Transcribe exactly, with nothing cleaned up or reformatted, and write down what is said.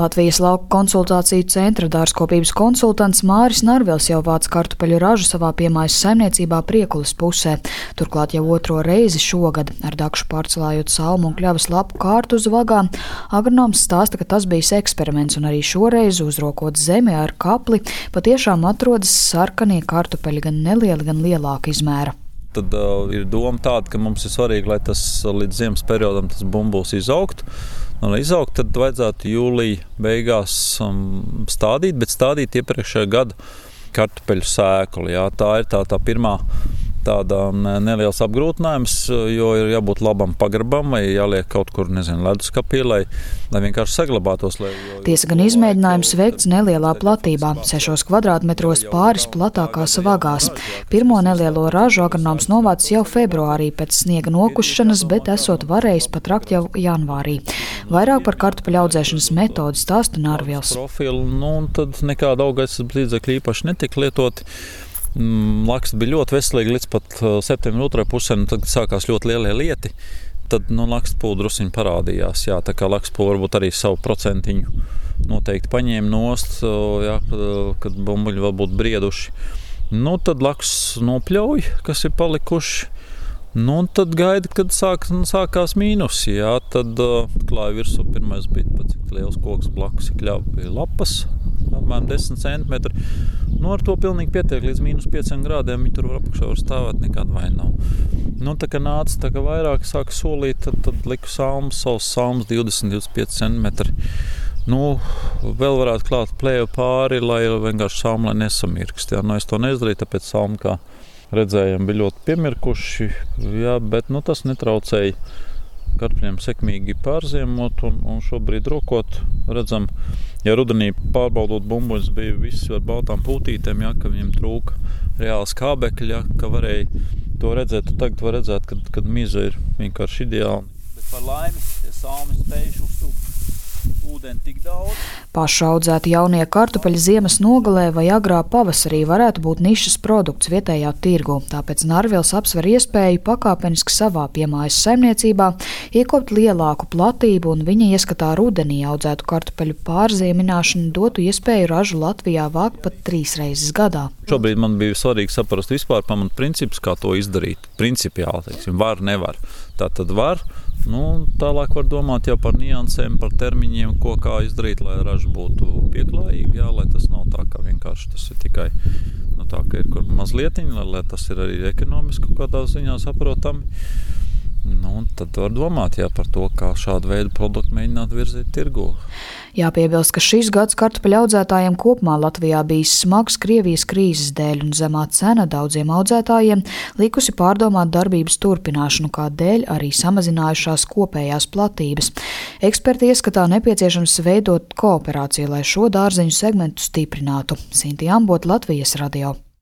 Latvijas lauku konsultāciju centra dārzkopības konsultants Māris Narvils jau vāc kartupeļu ražu savā piemājas saimniecībā Priekulas pusē. Turklāt jau otro reizi šogad ar dakšu pārcelājot salmu un kļavas lapu kārtu uz vagām. Agronoms stāsta, ka tas bijis eksperiments un arī šoreiz uzrokot zemi ar kapli patiešām atrodas sarkanie kartupeļi gan nelieli, gan lielāka izmēra. Tad uh, ir doma tāda, ka mums ir svarīgi, lai tas līdz ziemas periodam tas bumbulis izaugtu. Un, lai izaugt, tad vajadzētu jūlija beigās um, stādīt, bet stādīt iepriekšējā gada kartupeļu sēklu. Jā. Tā ir tā, tā pirmā tāda neliels apgrūtinājums, jo ir jābūt labam pagrabam vai jāliek kaut kur, nezinu, leduskapī, lai, lai vienkārši saglabātos. Lai, jo, Tiesa gan izmēģinājums veikts nelielā platībā, sešos kvadrātmetros pāris platākās vagās. Pirmo nelielo ražu agronoms novācis jau februārī pēc sniega nokušanas, bet esot varējis pat rakt jau janvārī. Vairāk par kartupeļu audzēšanas metodi stāsta Narvils. Profilu, nu, un tad nekāda augaisas līdzekļi īpaši netika lietoti. Laksts bija ļoti veselīgi līdz pat septembra otrai pusē, un tad sākās ļoti lielie lieti. Tad nu, lakstpūle drusiņi parādījās. Jā, tā kā lakstpūle varbūt arī savu procentiņu noteikti paņēma nost, jā, kad bumbuļi vēl būtu brieduši. Nu, tad laksts nopļauj, kas ir palikuši. Nu, un tad gaida, kad sāk, sākās mīnusi. Jā, tad uh, klāja virsū pirmais bija pat cik liels koks blakus, kļava bija lapas, apmēram desmit centimetri. Nu, ar to pilnīgi pietiek līdz mīnus pieciem grādiem, viņi tur var apakšā var stāvēt, nekāda vaina nav. Nu, tā kā nāca, tā kā vairāk sāka solīt, tad, tad liku salmas, savus salmas divdesmit līdz divdesmit pieci centimetri. Nu, vēl varētu klāt plēju pāri, lai vienkārši salma lai nesamirkst. Jā, nu, es to neizdarīju, tāpēc salma kā redzējām, bija ļoti piemirkuši, jā, bet nu, tas netraucēja kartupeļiem sekmīgi pārziemot un, un šobrīd rokot. Redzam, ja rudenī pārbaudot bumbuļus bija viss ar baltām pūtītēm, jā, ka viņiem trūka reāls kābekļi, jā, ka varēja to redzēt. Tagad var redzēt, kad, kad miza ir vienkārši ideāli. Bet par laimi, ja salmi spējuši uzsūkt ūdeni tik daudz. Pašu audzēti jaunie kartupeļi ziemas nogalē vai agrā pavasarī varētu būt nišas produkts vietējā tirgu. Tāpēc Narvils apsver iespēju pakāpeniski savā piemājas saimniecībā iekopt lielāku platību un viņa ieskatā rudenī audzētu kartupeļu pārziemināšanu dotu iespēju ražu Latvijā vākt pat trīs reizes gadā. Šobrīd man bija svarīgi saprast vispār pamat principus, kā to izdarīt. Principiāli, teiksim, var, nevar. Tā tad var. Nu, tālāk var domāt jau par niansēm, par termiņiem, ko kā izdarīt, lai raža būtu pieklājīga, jā, lai tas nav tā, ka vienkārši tas ir tikai nu, tā, ka ir kur mazlietiņi, lai, lai tas ir arī ekonomiski kādā ziņā saprotami. Nu, tad var domāt jā, par to, kā šādu veidu produktu mēģināt virzīt tirgū. Jāpiebilst, ka šis gads kartupeļu audzētājiem kopumā Latvijā bijis smags Krievijas krīzes dēļ un zemā cena daudziem audzētājiem likusi pārdomāt darbības turpināšanu, kā dēļ arī samazinājušās kopējās platības. Eksperti ieskatā nepieciešams veidot kooperāciju, lai šo dārzeņu segmentu stiprinātu. Sinti Ambot, Latvijas radio.